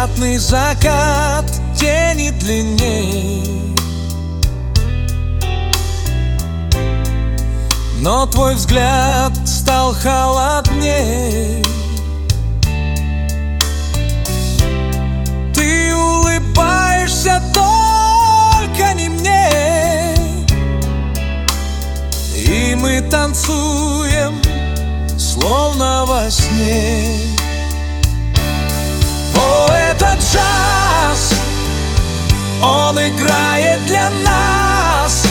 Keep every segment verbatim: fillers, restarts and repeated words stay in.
Приятный закат, тени длинней, но твой взгляд стал холодней. Ты улыбаешься только не мне, и мы танцуем, словно во сне. О, этот джаз, он играет для нас.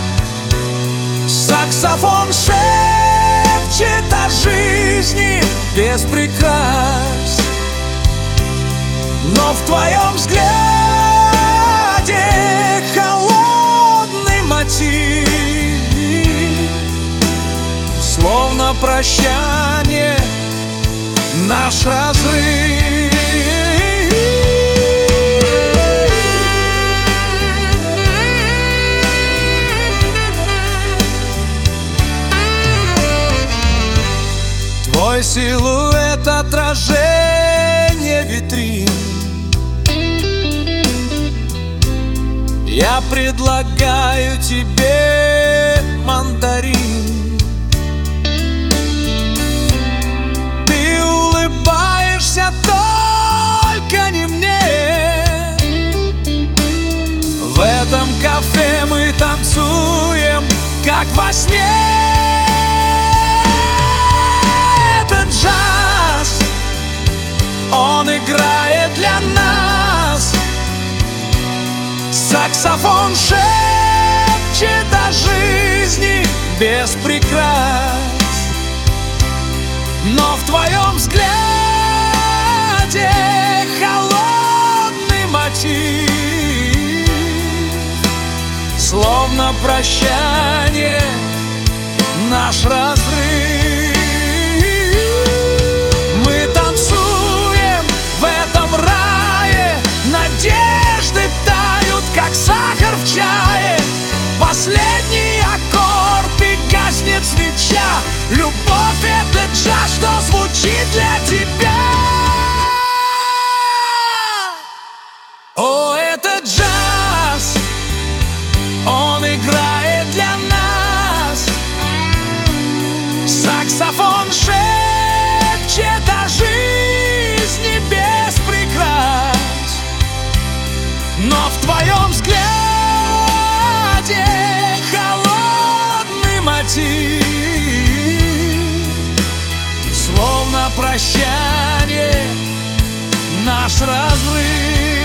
Саксофон шепчет о жизни без прикрас, но в твоем взгляде холодный мотив, словно прощание, наш разрыв. Твой силуэт — отражение витрин. Я предлагаю тебе мандарин. Ты улыбаешься только не мне. В этом кафе мы танцуем, как во сне. Джаз, он играет для нас. Саксофон шепчет о жизни без прикрас, но в твоем взгляде холодный мотив, словно прощание, наш разрыв. Надежды тают, как сахар в чае. Последний аккорд и гаснет свеча. Любовь — это джаз, что звучит для тебя. О, это джаз, он играет для нас. Саксофон шепчет о жизни без прикрас, но в твоем взгляде холодный мотив, словно прощание, наш разрыв.